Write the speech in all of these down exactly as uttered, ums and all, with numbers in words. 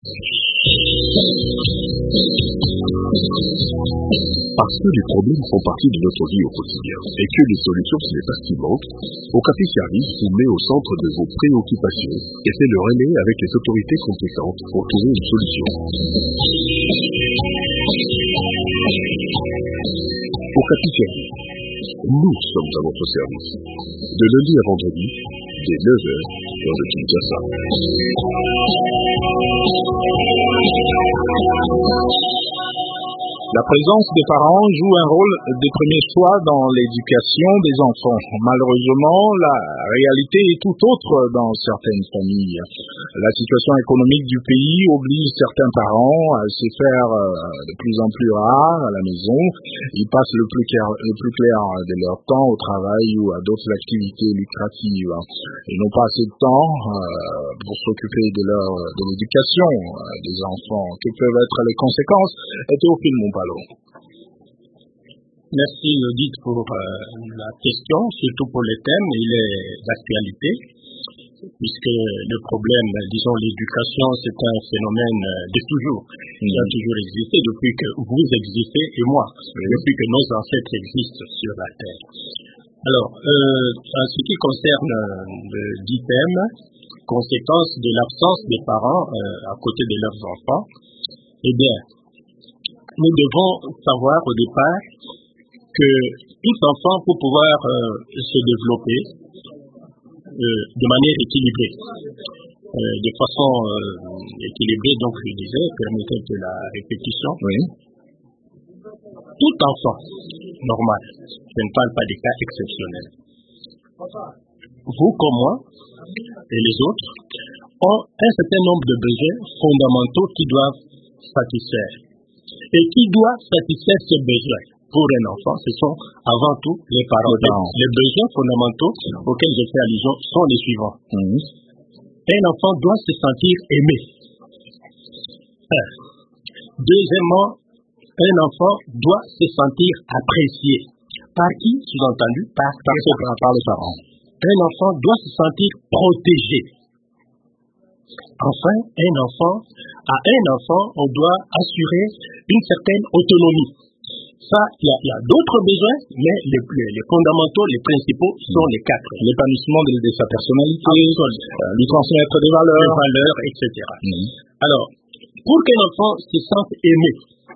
Parce que les problèmes font partie de notre vie au quotidien et que les solutions, ce n'est pas ce qui manque, Okapi Service vous met au centre de vos préoccupations et fait le relais avec les autorités compétentes pour trouver une solution. Okapi Service, nous sommes à votre service. De lundi à vendredi, dès neuf heures, heure de Kinshasa. La présence des parents joue un rôle de premier choix dans l'éducation des enfants. Malheureusement, la réalité est tout autre dans certaines familles. La situation économique du pays oblige certains parents à se faire de plus en plus rares à la maison. Ils passent le plus clair, le plus clair de leur temps au travail ou à d'autres activités lucratives. Ils n'ont pas assez de temps pour s'occuper de leur de l'éducation des enfants. Que peuvent être les conséquences? Et au film, mon Merci Odile pour euh, la question, surtout pour le thème et les actualités, puisque le problème, disons l'éducation, c'est un phénomène de toujours, qui a toujours existé depuis que vous existez et moi, depuis que nos ancêtres existent sur la Terre. Alors, euh, en ce qui concerne le dit thème, conséquences de l'absence des parents euh, à côté de leurs enfants, eh bien, nous devons savoir au départ que tout enfant, pour pouvoir euh, se développer euh, de manière équilibrée, euh, de façon euh, équilibrée, donc je disais, permettez de la répétition, oui. Tout enfant normal, je ne parle pas des cas exceptionnels, vous comme moi et les autres, ont un certain nombre de besoins fondamentaux qui doivent satisfaire. Et qui doit satisfaire ces besoins pour un enfant, ce sont avant tout les parents. Les, parents. les besoins fondamentaux auxquels je fais allusion sont les suivants. Mmh. Un enfant doit se sentir aimé. Un. Deuxièmement, un enfant doit se sentir apprécié. Par qui, sous-entendu? Par, par, par, par les parents. Un enfant doit se sentir protégé. Enfin, un enfant, à un enfant, on doit assurer une certaine autonomie. Ça, il y a, a d'autres besoins, mais les, les, les fondamentaux, les principaux sont les quatre. L'épanouissement de, de sa personnalité, euh, lui transmettre des valeurs, des valeurs et cetera. Mmh. Alors, pour qu'un enfant se sente aimé,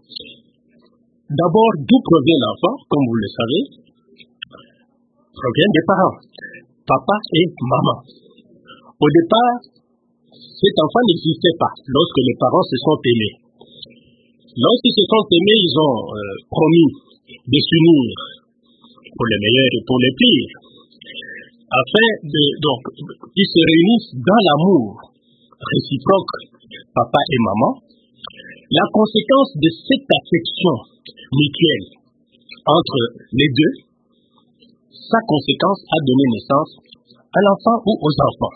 d'abord, d'où provient l'enfant, comme vous le savez, provient des parents, papa et maman. Au départ, cet enfant n'existait pas lorsque les parents se sont aimés. Lorsqu'ils se sont aimés, ils ont euh, promis de s'unir pour les meilleurs et pour les pires, afin de, donc, ils se réunissent dans l'amour réciproque, papa et maman. La conséquence de cette affection mutuelle entre les deux, sa conséquence a donné naissance à l'enfant ou aux enfants.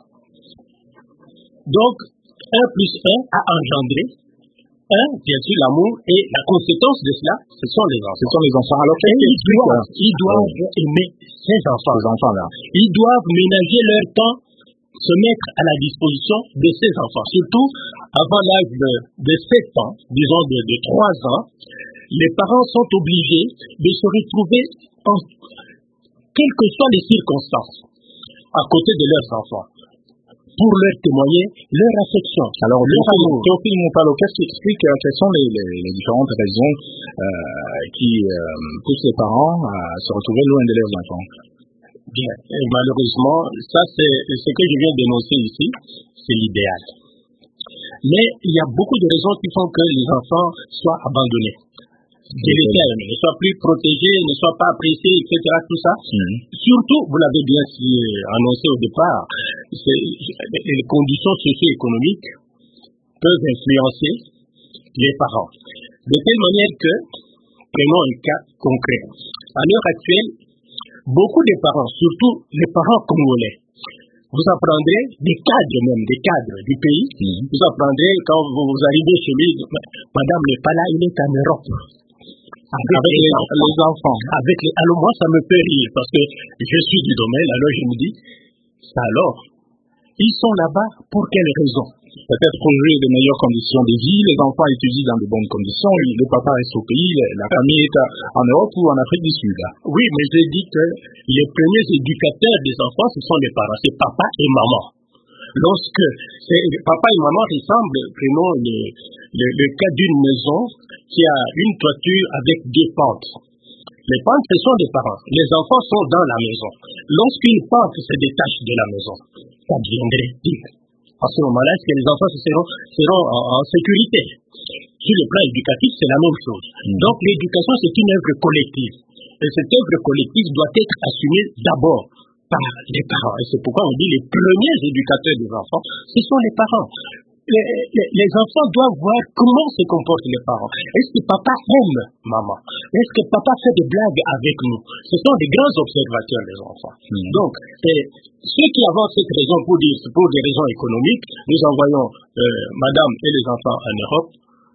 Donc, un plus un a engendré un, bien sûr, l'amour, et la conséquence de cela, ce sont les enfants. Ce sont les enfants. Alors, ils doivent, ils doivent oui. aimer ces enfants. Ces enfants-là. Ils doivent ménager leur temps, se mettre à la disposition de ces enfants. Surtout, avant l'âge de, de sept ans, disons de, de trois ans, les parents sont obligés de se retrouver, en, quelles que soient les circonstances, à côté de leurs enfants, pour leur témoigner leur affection. Alors, leur amour. Théophile Montalo, qu'est-ce qui explique euh, quelles sont les, les, les différentes raisons euh, qui euh, poussent les parents à se retrouver loin de leurs enfants? Bien, et malheureusement, ça c'est ce que je viens d'énoncer ici, c'est l'idéal. Mais il y a beaucoup de raisons qui font que les enfants soient abandonnés. Délétères, ne soient plus protégés, ne soient pas appréciés, et cetera. Tout ça. Mmh. Surtout, vous l'avez bien annoncé au départ, les conditions socio-économiques peuvent influencer les parents. De telle manière que, prenons un cas concret. À l'heure actuelle, beaucoup de parents, surtout les parents congolais, vous apprendrez des cadres même, des cadres du pays, mmh. vous apprendrez quand vous arrivez chez lui, madame n'est pas là, il est en Europe. Avec, avec les, enfants. les enfants. Avec les, alors moi, ça me fait rire parce que je suis du domaine, alors je me dis, ça alors, ils sont là-bas pour quelle raison? peut-être jouer de meilleures conditions de vie, les enfants étudient dans de bonnes conditions, le papa reste au pays, la famille est en Europe ou en Afrique du Sud. Oui, mais j'ai dit que les premiers éducateurs des enfants, ce sont les parents, c'est papa et maman. Lorsque papa et maman ressemblent, prenons le, le, le cas d'une maison qui a une toiture avec deux pentes. Les pentes, ce sont des parents. Les enfants sont dans la maison. Lorsqu'une pente se détache de la maison, ça deviendrait pire. À ce moment-là, est-ce que les enfants seront, seront en, en sécurité? Sur le plan éducatif, c'est la même chose. Mmh. Donc l'éducation, c'est une œuvre collective. Et cette œuvre collective doit être assumée d'abord par les parents. Et c'est pourquoi on dit les premiers éducateurs des enfants, ce sont les parents. Les, les, les enfants doivent voir comment se comportent les parents. Est-ce que papa aime maman? Est-ce que papa fait des blagues avec nous? Ce sont des grands observateurs, les enfants. Mmh. Donc, et, ceux qui avancent cette raison pour dire, pour des raisons économiques, nous envoyons euh, madame et les enfants en Europe,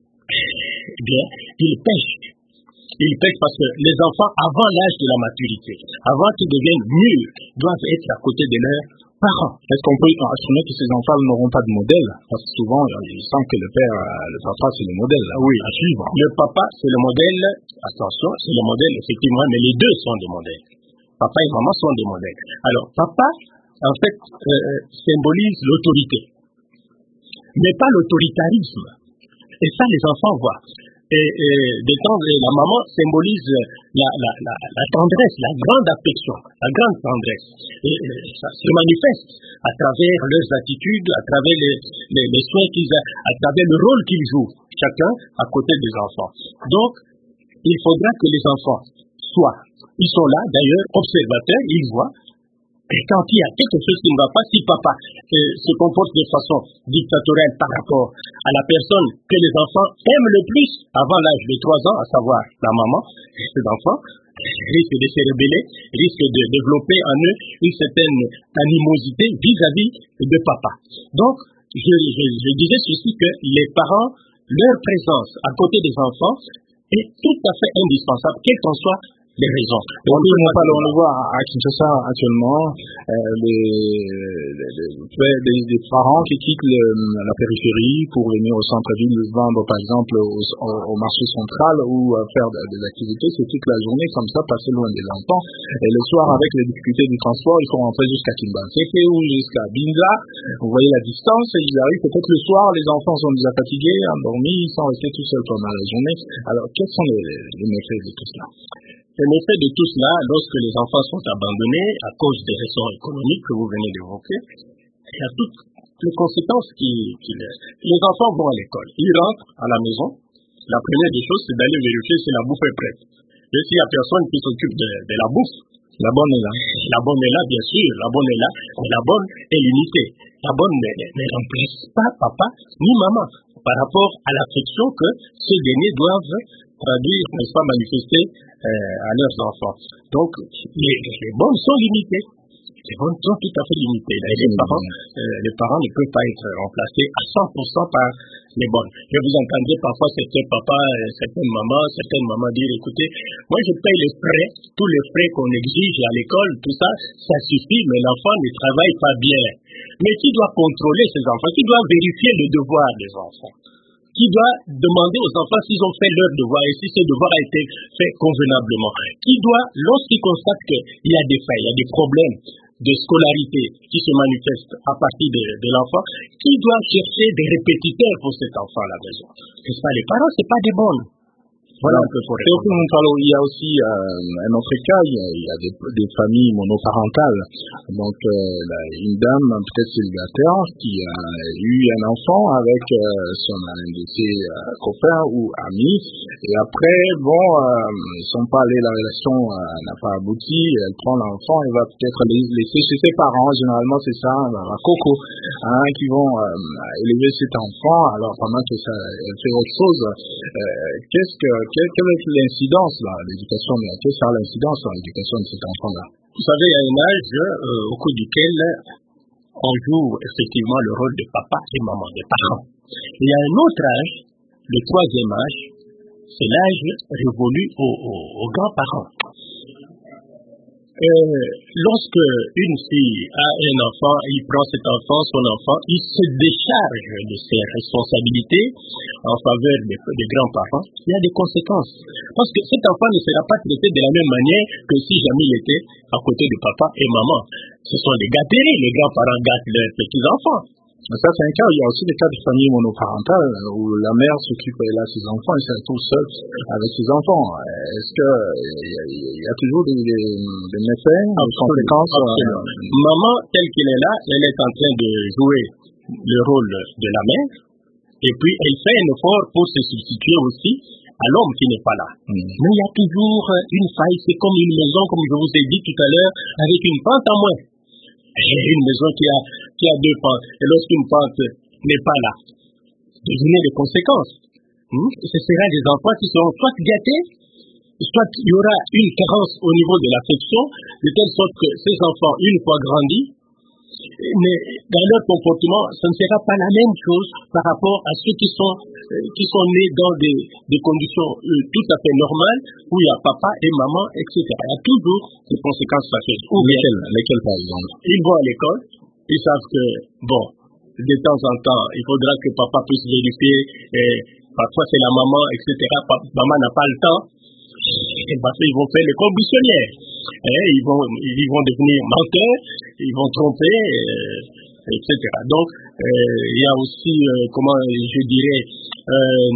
eh bien, ils pêchent. Ils pêchent parce que les enfants, avant l'âge de la maturité, avant qu'ils deviennent mûrs, doivent être à côté de leurs parents. Est-ce qu'on peut assumer que ces enfants n'auront pas de modèle? Parce que souvent, ils sentent que le père, le papa, c'est le modèle. Oui, à suivre. Le papa, c'est le modèle, attention, c'est le modèle, effectivement, mais les deux sont des modèles. Papa et maman sont des modèles. Alors, papa, en fait, euh, symbolise l'autorité, mais pas l'autoritarisme. Et ça, les enfants voient. Et, et détendre, la maman symbolise la, la, la, la tendresse, la grande affection, la grande tendresse. Et, et ça se manifeste à travers leurs attitudes, à travers les, les, les soins qu'ils ont, à travers le rôle qu'ils jouent, chacun à côté des enfants. Donc, il faudra que les enfants soient, ils sont là d'ailleurs, observateurs, ils voient. Et quand il y a quelque chose qui ne va pas, si papa euh, se comporte de façon dictatoriale par rapport à la personne que les enfants aiment le plus avant l'âge de trois ans, à savoir la maman, ces enfants risquent de se rebeller, risquent de développer en eux une certaine animosité vis-à-vis de papa. Donc, je, je, je disais ceci que les parents, leur présence à côté des enfants est tout à fait indispensable, quelle qu'en soit les raisons. On, on, parle, on le voit à Kinshasa actuellement, euh, les, les, les, les parents qui quittent le, la périphérie pour venir au centre-ville vendre par exemple au, au, au marché central ou euh, faire des activités, c'est toute la journée comme ça, passer loin des enfants. Et le soir, avec les difficultés du transport, il faut rentrer jusqu'à Kimbanzeke ou jusqu'à Binza. Vous voyez la distance, et ils arrivent peut-être le soir, les enfants sont déjà fatigués, endormis, ils sont restés tout seuls pendant la journée. Alors, quels sont les, les méfaits de tout cela? En effet, de tout cela, lorsque les enfants sont abandonnés à cause des raisons économiques que vous venez d'évoquer, il y a toutes les conséquences qui, qui les... les enfants vont à l'école. Ils rentrent à la maison. La première des choses, c'est d'aller vérifier si la bouffe est prête. Et s'il n'y a personne qui s'occupe de, de la bouffe, la bonne est là. La bonne est là, bien sûr. La bonne est là. Mais la bonne est limitée. La bonne ne, ne remplace pas papa ni maman par rapport à l'affection que ces derniers doivent traduire, n'est-ce pas, manifester euh, à leurs enfants. Donc, les, les bonnes sont limitées. Les bonnes sont tout à fait limitées. Et les parents, euh, les parents ne peuvent pas être remplacés à cent pour cent par les bonnes. Je vous entendrai parfois certains papas, euh, certaines mamans, certaines mamans dire, écoutez, moi je paye les frais, tous les frais qu'on exige à l'école, tout ça, ça suffit, mais l'enfant ne travaille pas bien. Mais qui doit contrôler ces enfants? Qui doit vérifier le devoir des enfants? Qui doit demander aux enfants s'ils ont fait leur devoir et si ce devoir a été fait convenablement? Qui doit, lorsqu'il constate qu'il y a des failles, il y a des problèmes de scolarité qui se manifestent à partir de, de l'enfant, qui doit chercher des répétiteurs pour cet enfant à la maison? C'est pas les parents, c'est pas des bonnes. Voilà un peu pour répondre. Il y a aussi euh, un autre cas, il y a, il y a des, des familles monoparentales. Donc euh, là, une dame peut-être célibataire qui a eu un enfant avec euh, son un de ses euh, copains ou amis. Et après, bon, euh, ils sont pas allés, la relation euh, n'a pas abouti. Elle prend l'enfant et va peut-être laisser chez ses parents. Généralement, c'est ça, la coco, hein, qui vont euh, élever cet enfant. Alors pendant que ça, elle fait autre chose, euh, qu'est-ce que Quelle, quelle est l'incidence là, l'éducation, mais quelle sera l'incidence dans l'éducation de cet enfant-là? Vous savez, il y a un âge euh, au cours duquel on joue effectivement le rôle de papa et maman, des parents. Il y a un autre âge, le troisième âge, c'est l'âge révolu aux, aux, aux grands-parents. Euh, lorsque une fille a un enfant, il prend cet enfant, son enfant, il se décharge de ses responsabilités en faveur des, des grands-parents, il y a des conséquences. Parce que cet enfant ne sera pas traité de la même manière que si jamais il était à côté de papa et maman. Ce sont des gâteries, les grands-parents gâtent leurs petits-enfants. Ça, c'est un cas. Il y a aussi des cas de famille monoparentale où la mère s'occupe, elle a ses enfants et c'est tout seul avec ses enfants. Est-ce que il y a, il y a toujours des, des, des méfaits, des conséquences? Absolument. Euh... Maman, telle qu'elle est là, elle est en train de jouer le rôle de la mère et puis elle fait un effort pour se substituer aussi à l'homme qui n'est pas là. Mmh. Mais il y a toujours une faille. C'est comme une maison, comme je vous ai dit tout à l'heure, avec une pente en moins. Une maison qui a, qui a deux pentes. Et lorsqu'une pente n'est pas là, devinez les conséquences. Hmm? Ce sera des enfants qui seront soit gâtés, soit il y aura une carence au niveau de l'affection, de telle sorte que ces enfants, une fois grandis, mais dans leur comportement, ce ne sera pas la même chose par rapport à ceux qui sont, euh, qui sont nés dans des, des conditions euh, tout à fait normales, où il y a papa et maman, et cetera. Il y a toujours des conséquences fâcheuses. Lesquelles, lesquelles par exemple? Ils vont à l'école, ils savent que, bon, de temps en temps, il faudra que papa puisse vérifier, et parfois c'est la maman, et cetera. Pa- maman n'a pas le temps, et parce qu'ils vont faire les combustionneurs. Et ils vont, ils vont devenir menteurs, ils vont tromper, euh, et cetera. Donc, euh, il y a aussi, euh, comment je dirais, euh,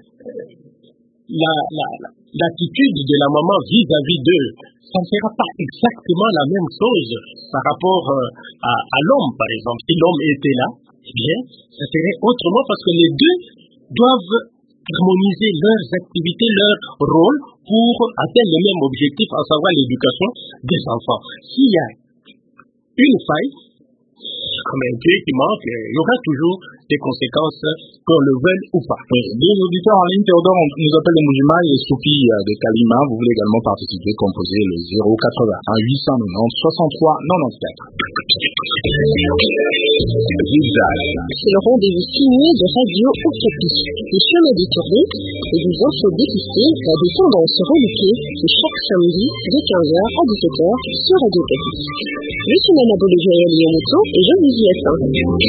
la, la, l'attitude de la maman vis-à-vis d'eux. Ça ne sera pas exactement la même chose par rapport euh, à, à l'homme, par exemple. Si l'homme était là, eh bien, ça serait autrement parce que les deux doivent harmoniser leurs activités, leur rôle pour atteindre le même objectif, à savoir l'éducation des enfants. S'il y a une faille, comme un pied qui manque, il y aura toujours des conséquences, qu'on le veuille ou pas. Oui. Deux auditeurs en ligne, Théodore, on nous appelle de Moujima et Sophie de Kalima. Vous voulez également participer, composer le zéro quatre-vingt-un huit cent quatre-vingt-dix soixante-trois quatre-vingt-quatorze. C'est le rendez-vous signé de Radio Okapi. Le chemin détourné et vous offre d'écouter la des tendances reloupées de chaque samedi de quinze heures à dix-sept heures sur Radio Okapi. Je suis Nana Bologériel Yomoto et je vous y attends.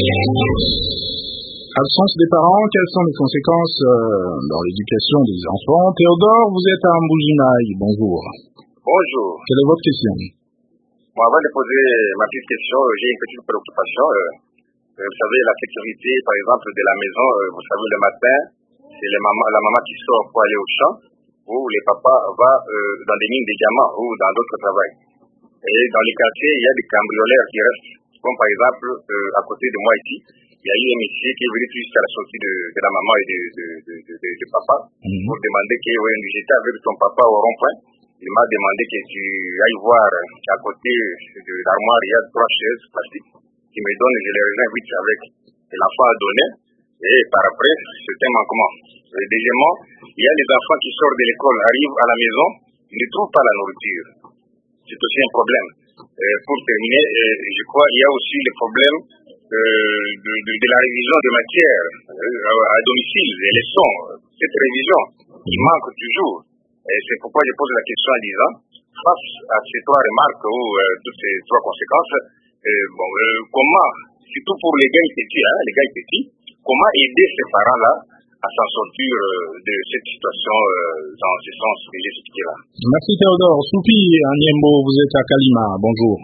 Absence des parents, quelles sont les conséquences euh, dans l'éducation des enfants? Théodore, vous êtes à Mboujinaï, bonjour. Bonjour. Quelle est votre question? Bon, avant de poser ma petite question, j'ai une petite préoccupation. Euh, vous savez, la sécurité, par exemple, de la maison, euh, vous savez, le matin, c'est les mamans, la maman qui sort pour aller au champ, ou les papas vont euh, dans des mines de diamants ou dans d'autres travails. Et dans les quartiers, il y a des cambrioleurs qui restent, comme par exemple, euh, à côté de moi ici, il y a eu un monsieur qui est venu jusqu'à la sortie de, de la maman et de, de, de, de, de, de papa mm-hmm. pour demander que oui, j'étais avec ton papa au rond-point. Il m'a demandé que tu ailles voir qu'à côté de l'armoire, il y a trois chaises plastiques qui me donnent, je les rejoins vite avec l'enfant à donner. Et par après, c'est un manquement. Et deuxièmement, il y a les enfants qui sortent de l'école, arrivent à la maison, ils ne trouvent pas la nourriture. C'est aussi un problème. Et pour terminer, je crois qu'il y a aussi le problème Euh, de, de, de la révision de matière euh, à, à domicile, les leçons, cette révision, il manque toujours. Et c'est pourquoi je pose la question en disant, face à ces trois remarques ou euh, toutes ces trois conséquences, euh, bon, euh, comment, surtout pour les gars petits, hein, les gars petits, comment aider ces parents-là à s'en sortir euh, de cette situation euh, dans ce sens que j'ai expliqué là. Merci Théodore. Soupi Anyembo, vous êtes à Kalima, bonjour.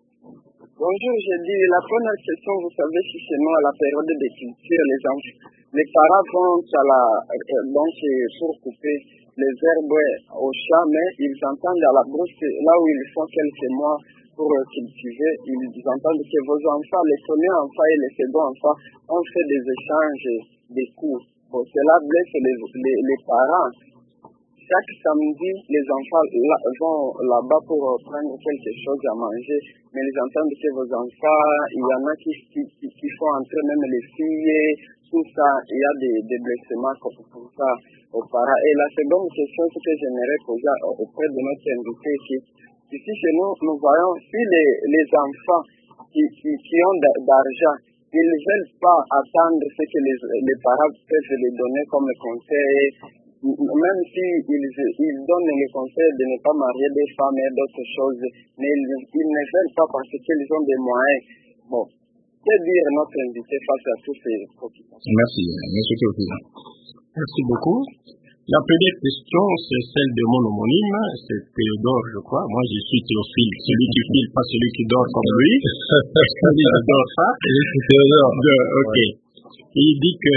Bonjour, j'ai dit la première question, vous savez, si c'est nous à la période de culture, les enfants, les parents vont à la, donc pour couper les herbes au champ, mais ils entendent à la brousse, là où ils font quelques mois pour cultiver, ils entendent que vos enfants, les premiers enfants et les seconds enfants, ont fait des échanges des coups. Bon, cela blesse les, les, les parents. Chaque samedi, les enfants là, vont là-bas pour prendre quelque chose à manger, mais ils entendent que vos enfants, il y en a qui, qui, qui font entrer même les filles, tout ça, il y a des, des blessements comme, comme ça aux parents. Et la seconde question que j'aimerais poser auprès de notre invité ici, ici chez nous, nous voyons si les, les enfants qui, qui, qui ont d'argent, ils ne veulent pas attendre ce que les, les parents peuvent les donner comme conseil. même s'ils ils donnent le conseil de ne pas marier des femmes et d'autres choses, mais ils, ils ne veulent pas parce qu'ils ont des moyens. Bon, que dire notre invité face à tous ces préoccupations? Merci, monsieur Théophile. Merci beaucoup. La première question, c'est celle de mon homonyme, c'est Théodore, je crois. Moi, je suis Théophile, celui qui file, pas celui qui dort comme lui. Celui qui dort pas. C'est Théodore. Ok. Il dit que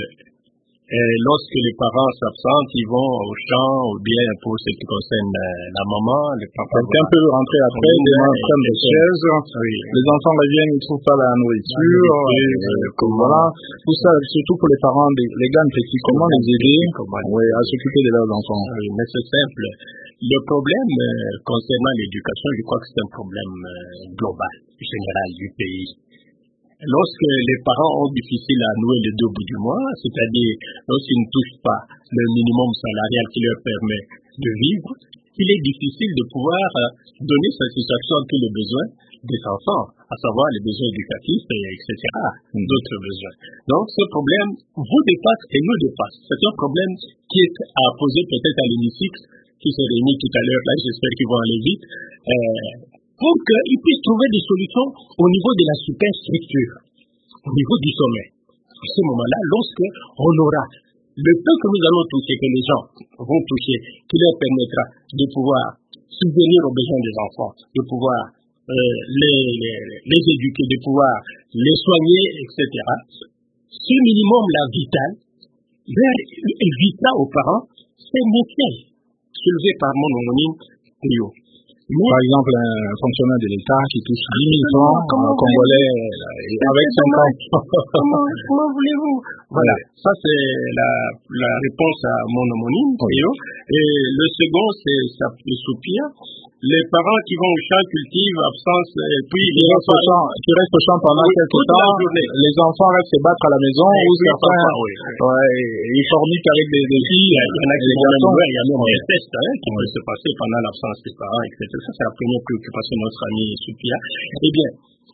euh, lorsque les parents s'absentent, ils vont au champ ou bien pour ce qui concerne euh, la maman, le papa. Quelqu'un peut rentrer après, des mains en train de chaise. Oui. Les enfants reviennent, ils ne trouvent pas la nourriture. Ah, et, euh, comme voilà. Tout ça, surtout pour les parents, les, les gars petits, comment les aider oui, à s'occuper de leurs enfants. Oui, mais c'est simple. Le problème euh, concernant l'éducation, je crois que c'est un problème euh, global, général du pays. Lorsque les parents ont difficile à nouer les deux bouts du mois, c'est-à-dire lorsqu'ils ne touchent pas le minimum salarial qui leur permet de vivre, il est difficile de pouvoir donner satisfaction à tous les besoins des enfants, à savoir les besoins éducatifs, et cetera, mmh. d'autres besoins. Donc ce problème vous dépasse et nous dépasse. C'est un problème qui est à poser peut-être à l'hémicycle qui se réunit tout à l'heure, là j'espère qu'ils vont aller vite, euh, pour qu'ils puissent trouver des solutions au niveau de la superstructure, au niveau du sommet. À ce moment-là, lorsque on aura le peu que nous allons toucher, que les gens vont toucher, qui leur permettra de pouvoir subvenir aux besoins des enfants, de pouvoir euh, les, les, les éduquer, de pouvoir les soigner, et cetera. Ce minimum-là vital, leur évitera aux parents ces métiers soulevés par mon homonyme Théo. Par exemple, un fonctionnaire de l'État qui touche dix mille francs, un Congolais avec cinq ans. Comment, comment voulez-vous? Voilà, ça c'est la, la réponse à mon homonyme, Théo. Et le second, c'est ça, le soupir. Les parents qui vont au champ cultivent absence, et puis qui restent au champ, qui restent au champ pendant oui, quelques temps, les enfants restent se battre à la maison, ou certains, oui, ouais, ils forniquent avec des, des filles. Il y en a qui vont même voir, il y a même des tests hein, qui peuvent se passer pendant l'absence des parents, et cetera. Ça, c'est la première préoccupation de notre ami Soupia. Eh bien,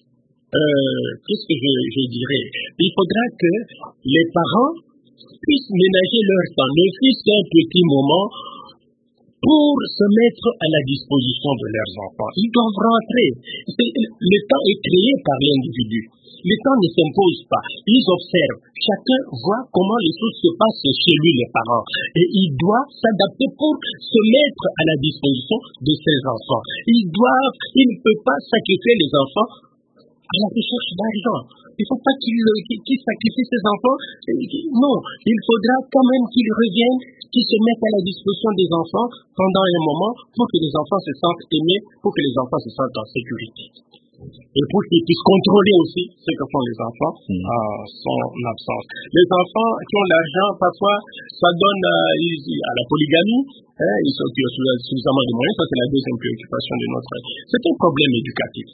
euh, qu'est-ce que je, je dirais? Il faudra que les parents puissent ménager leur temps, ne fût-ce qu'un petit moment, pour se mettre à la disposition de leurs enfants. Ils doivent rentrer. Le temps est créé par l'individu. Le temps ne s'impose pas. Ils observent. Chacun voit comment les choses se passent chez lui, les parents. Et il doit s'adapter pour se mettre à la disposition de ses enfants. Ils doivent, il ne peut pas sacrifier les enfants à la recherche d'argent. Il ne faut pas qu'il, qu'il sacrifie ses enfants. Non, il faudra quand même qu'il revienne, qu'il se mette à la disposition des enfants pendant un moment pour que les enfants se sentent aimés, pour que les enfants se sentent en sécurité. Et pour qu'ils puissent contrôler aussi ce que font les enfants mmh. en son absence. Les enfants qui ont l'argent, parfois, ça donne euh, à la polygamie. Hein, ils sont, qui ont suffisamment de moyens. Ça, c'est la deuxième préoccupation de notre... C'est un problème éducatif.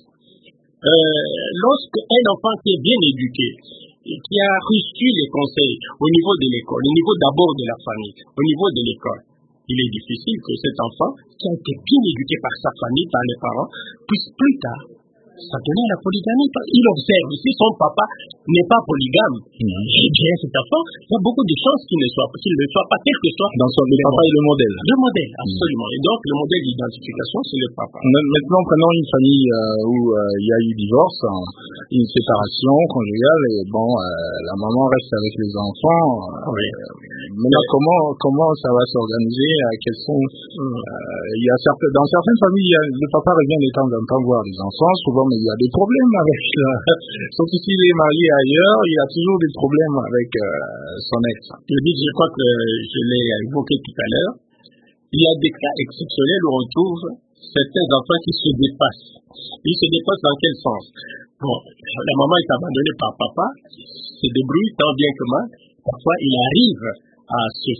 Euh, lorsqu'un enfant qui est bien éduqué, qui a reçu les conseils au niveau de l'école, au niveau d'abord de la famille, au niveau de l'école, il est difficile que cet enfant, qui a été bien éduqué par sa famille, par les parents, puisse plus tard s'adonner à la polygamie. Il observe, si son papa n'est pas polygame, mmh. eh bien cet enfant, il y a beaucoup de chances qu'il ne soit, qu'il ne soit pas, quel que soit. Dans son, le papa est le modèle. Le modèle, absolument. Mmh. Et donc, le modèle d'identification, c'est le papa. Maintenant, prenons une famille euh, où il euh, y a eu divorce, hein, une séparation conjugale, et bon, euh, la maman reste avec les enfants. Euh, oui. Maintenant, oui. comment, comment ça va s'organiser? euh, Quels sont, mmh. euh, il y a certaines, dans certaines familles, le papa revient de temps en temps voir les enfants, souvent, mais il y a des problèmes avec, euh, sauf que s'il est marié ailleurs, il y a toujours des problèmes avec euh, son ex. Je dis, je crois que je l'ai évoqué tout à l'heure, il y a des cas exceptionnels où on trouve certains enfants qui se dépassent. Ils se dépassent dans quel sens? Bon, la maman est abandonnée par papa, se débrouille tant bien que mal, parfois il arrive à se,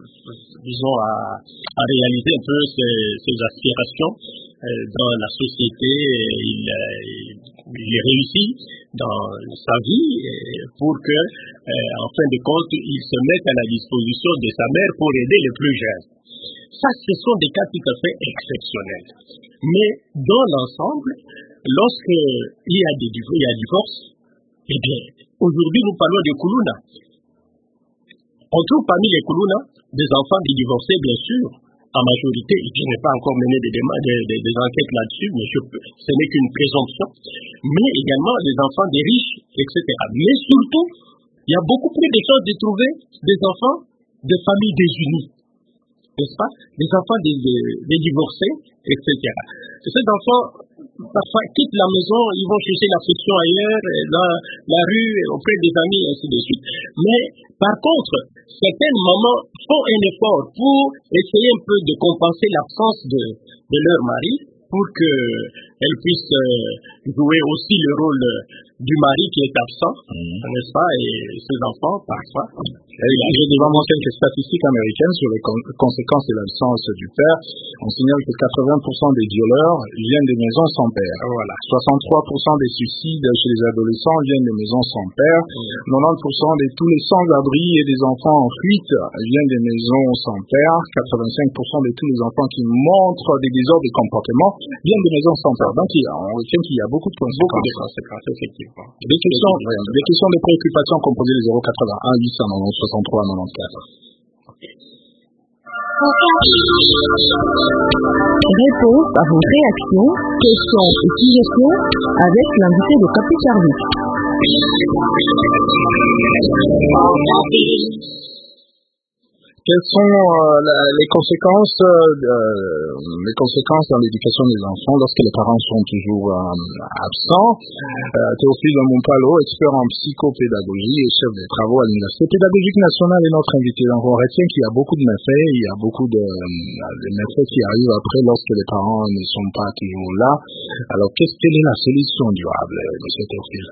disons, à, à réaliser un peu ses, ses aspirations euh, dans la société. Il, euh, il réussit dans sa vie euh, pour que, euh, en fin de compte, il se mette à la disposition de sa mère pour aider les plus jeunes. Ça, ce sont des cas tout à fait exceptionnels. Mais dans l'ensemble, lorsqu'il y a des il y a divorce, eh bien, aujourd'hui nous parlons de Kuluna. On trouve parmi les Koulouna des enfants des divorcés, bien sûr, en majorité. Je n'ai pas encore mené des, des, des, des enquêtes là-dessus, mais je, ce n'est qu'une présomption. Mais également les enfants des riches, et cetera. Mais surtout, il y a beaucoup plus de chances de trouver des enfants de familles désunies, n'est-ce pas? Des enfants des, des, des divorcés, et cetera. Et ces enfants, parfois, quittent la maison, ils vont chercher l'affection ailleurs, dans la rue, auprès des amis, et ainsi de suite. Mais, par contre, certaines mamans font un effort pour essayer un peu de compenser l'absence de, de leur mari, pour qu'elles puissent jouer aussi le rôle du mari qui est absent, mmh. n'est-ce pas, et ses enfants, parfois. J'ai devant moi quelques statistiques américaines sur les conséquences de l'absence du père. On signale que quatre-vingts pour cent des violeurs viennent des maisons sans père. Voilà. soixante-trois pour cent des suicides chez les adolescents viennent des maisons sans père. Mmh. quatre-vingt-dix pour cent de tous les sans-abri et des enfants en fuite viennent des maisons sans père. quatre-vingt-cinq pour cent de tous les enfants qui montrent des désordres de comportement viennent des maisons sans père. Donc, il y a, on retient qu'il y a beaucoup de conséquences. Beaucoup de conséquences, effectivement. Des questions, des questions de préoccupation composées de zéro quatre-vingt-un huit cent soixante-trois quatre-vingt-quatorze. Réponse à vos réactions, questions et suggestions avec l'invité de Capi Service. Quelles sont euh, la, les conséquences, euh, les conséquences dans l'éducation des enfants lorsque les parents sont toujours euh, absents? Euh, Théophile Mompalo, expert en psychopédagogie et chef des travaux à l'Université pédagogique nationale, est notre invité. Donc on retient qu'il y a beaucoup de méfaits, il y a beaucoup de, de méfaits qui arrivent après lorsque les parents ne sont pas toujours là. Alors qu'est-ce quelle est la solution durable, monsieur Théophile?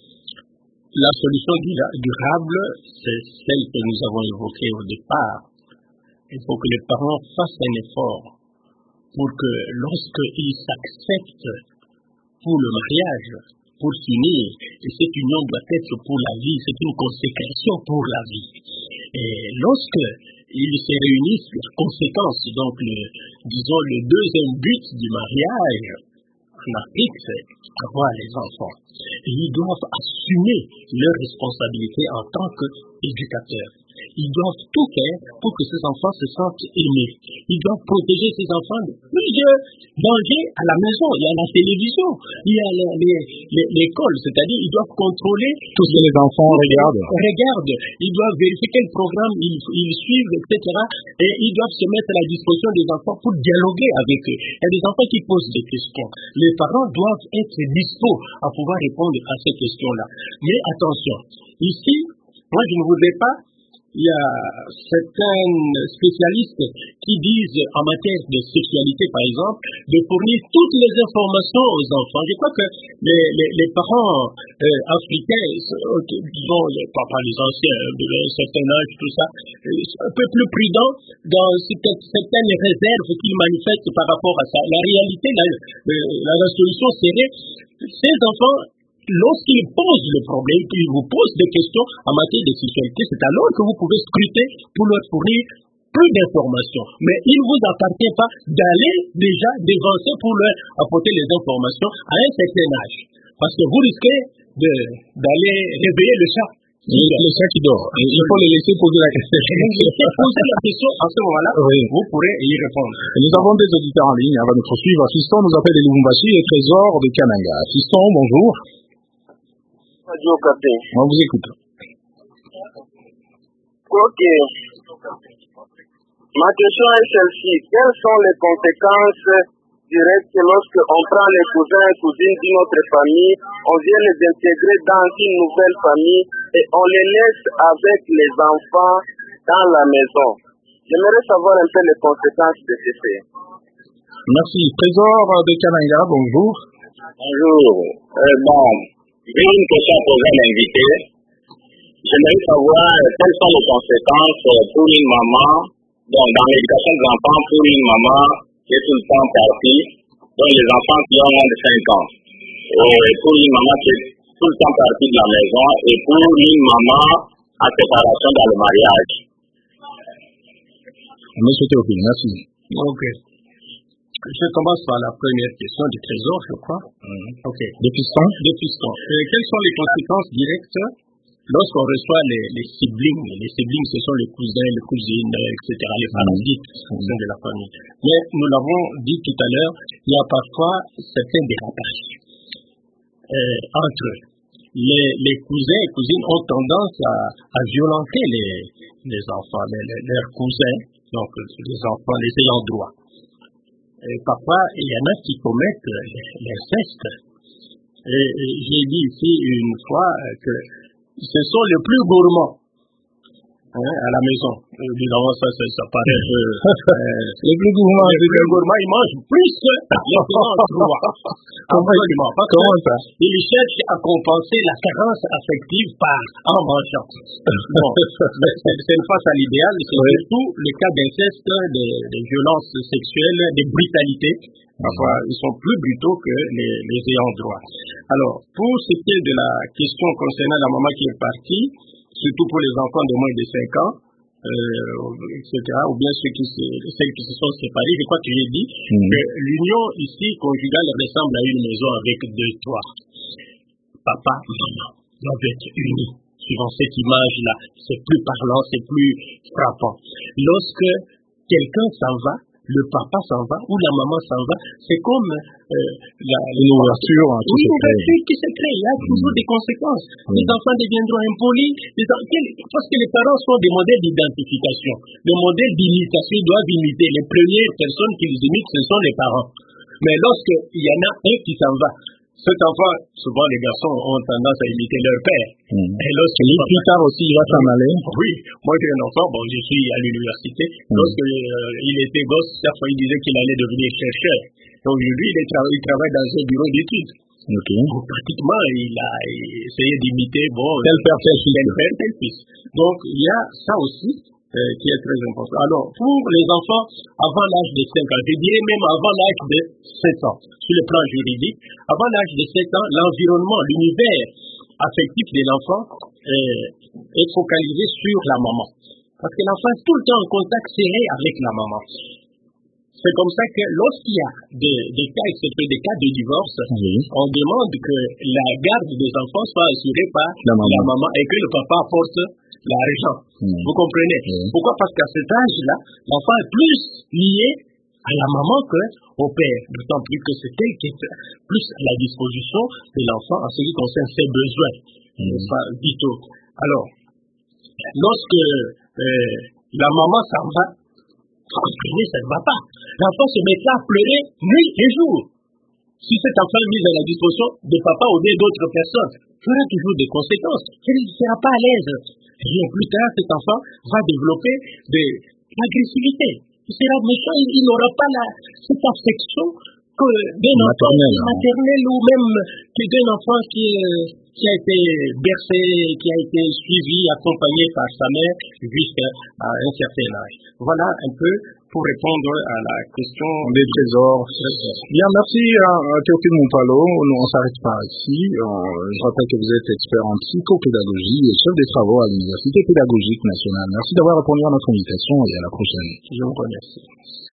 La solution durable, c'est celle que nous avons évoquée au départ. Il faut que les parents fassent un effort pour que lorsqu'ils s'acceptent pour le mariage, pour s'unir, et cette union doit être pour la vie, c'est une consécration pour la vie. Et lorsqu'ils se réunissent, la conséquence, donc le, disons le deuxième but du mariage, en Afrique, c'est avoir les enfants. Et ils doivent assumer leurs responsabilités en tant qu'éducateurs. Ils doivent tout faire pour que ces enfants se sentent aimés. Ils doivent protéger ces enfants de plusieurs dangers à la maison. Il y a la télévision, il y a l'école, c'est-à-dire ils doivent contrôler tout ce que les enfants regardent. Regardent. Ils doivent vérifier quel programme ils, ils suivent, et cetera. Et ils doivent se mettre à la disposition des enfants pour dialoguer avec eux. Il y a des enfants qui posent des questions. Les parents doivent être dispos à pouvoir répondre à ces questions-là. Mais attention, ici, moi je ne voudrais pas. Il y a certains spécialistes qui disent en matière de sexualité, par exemple, de fournir toutes les informations aux enfants. Je crois que les, les, les parents euh, africains, disons les papas, les anciens d'un certain âge, tout ça, sont un peu plus prudents dans certaines réserves qu'ils manifestent par rapport à ça. La réalité, la, la, la solution serait ces enfants. Lorsqu'ils posent le problème, qu'ils vous posent des questions en matière de sexualité, c'est alors que vous pouvez scruter pour leur fournir plus d'informations. Mais il ne vous appartient pas d'aller déjà dévancer pour leur apporter les informations à un certain âge. Parce que vous risquez d'aller réveiller le chat. Le, le chat qui dort. Il faut le laisser poser la question. Poser la question à ce moment-là, oui. Vous pourrez y répondre. Et nous avons des auditeurs en ligne avant de poursuivre. Fiston nous appelle de Lubumbashi et Trésor de Kananga. Fiston, bonjour. Radio Capé. On vous écoute. Ok. Ma question est celle-ci. Quelles sont les conséquences directes lorsque on prend les cousins et cousines d'une autre famille, on vient les intégrer dans une nouvelle famille et on les laisse avec les enfants dans la maison? J'aimerais savoir un peu les conséquences de ce fait. Merci. Trésor de Kananga, bonjour. Bonjour. Euh, bon. J'ai une question à poser à l'invité. J'aimerais savoir quelles sont les conséquences pour une maman, donc dans l'éducation des enfants, pour une maman qui est tout le temps partie, donc les enfants qui ont moins de cinq ans. Et pour une maman qui est tout le temps partie de la maison, et pour une maman en séparation dans le mariage. Monsieur Théophile, merci. Ok. Je commence par la première question du Trésor, je crois. Mmh. Ok. Des pistons. Des pistons. Euh, quelles sont les conséquences directes lorsqu'on reçoit les, les siblings, les siblings, ce sont les cousins, les cousines, et cetera, les parasites au sein de la famille. Mais nous l'avons dit tout à l'heure, il y a parfois certains dérapages euh, entre eux. Les, les cousins et cousines ont tendance à, à violenter les, les enfants, les, les, leurs cousins, donc les enfants, les ayants droit. Et parfois, il y en a qui commettent l'inceste. Et, et j'ai dit ici une fois que ce sont les plus gourmands hein, à la maison. Évidemment, ça, ça, ça paraît un peu... Euh, les plus gourmands, les plus gourmands, ils mangent plus que les ayants droit. Absolument. Parce Comment ça? Ils cherchent à compenser la carence affective par en mangeant. Bon, c'est une face à l'idéal, c'est oui. Surtout le cas d'inceste, des, des violences sexuelles, des brutalités. Enfin, ils sont plus brutaux que les, les ayants droit. Alors, pour ce qui est de la question concernant la maman qui est partie, surtout pour les enfants de moins de cinq ans, euh, et cetera, ou bien ceux qui se, celles qui se sont séparés, je crois que j'ai dit mmh. que l'union ici conjugale ressemble à une maison avec deux toits. Papa, maman doivent être unis. Suivant cette image-là, c'est plus parlant, c'est plus frappant. Lorsque quelqu'un s'en va, le papa s'en va ou la maman s'en va, c'est comme euh, la, une ouverture hein, qui, oui, se qui se crée. Il y a toujours mmh. des conséquences. Mmh. Les enfants deviendront impolis les en... parce que les parents sont des modèles d'identification. Le modèle d'imitation, ils doivent imiter. Les premières personnes qu'ils imitent, ce sont les parents. Mais lorsqu'il y en a un qui s'en va, cet enfant, souvent les garçons ont tendance à imiter leur père. Mmh. Et lorsqu'il est plus tard aussi, il va s'en aller. Oui, moi j'ai un enfant, bon, je suis à l'université. Mmh. Lorsqu'il euh, était gosse, chaque fois il disait qu'il allait devenir chercheur. Donc aujourd'hui, il, tra- il travaille dans un bureau d'études. Okay. Donc pratiquement, il a essayé d'imiter, bon, tel père, tel fils. Tel père, tel fils. Donc il y a ça aussi. Euh, qui est très important. Alors, pour les enfants avant l'âge de cinq ans, je dirais même avant l'âge de sept ans, sur le plan juridique, avant l'âge de sept ans, l'environnement, l'univers affectif de l'enfant euh, est focalisé sur la maman. Parce que l'enfant est tout le temps en contact serré avec la maman. C'est comme ça que lorsqu'il y a des, des cas, excepté des cas de divorce, oui. on demande que la garde des enfants soit assurée par la maman, la maman et que le papa apporte l'argent. Mmh. Vous comprenez? Mmh. Pourquoi? Parce qu'à cet âge-là, l'enfant est plus lié à la maman qu'au père. D'autant plus que c'est elle qui est plus à la disposition de l'enfant en ce qui concerne ses besoins. Mmh. Enfin, vitaux. Alors, lorsque euh, la maman s'en va, franchement, ça ne va pas. L'enfant se met là à pleurer nuit et jour. Si cet enfant est mis à la disposition de papa ou d'autres personnes, il y aura toujours des conséquences. Il ne sera pas à l'aise. Et plus tard, cet enfant va développer de l'agressivité. Il sera méchant, il, il n'aura pas la, cette affection que d'un enfant maternel ou même que d'un enfant qui, euh, qui a été bercé, qui a été suivi, accompagné par sa mère jusqu'à un certain âge. Voilà un peu pour répondre à la question des trésors. Bien, merci à, à Théophile Montpalo. Nous, on s'arrête pas ici. On, je rappelle que vous êtes expert en psychopédagogie et chef des travaux à l'Université pédagogique nationale. Merci d'avoir répondu à notre invitation et à la prochaine. Je vous remercie.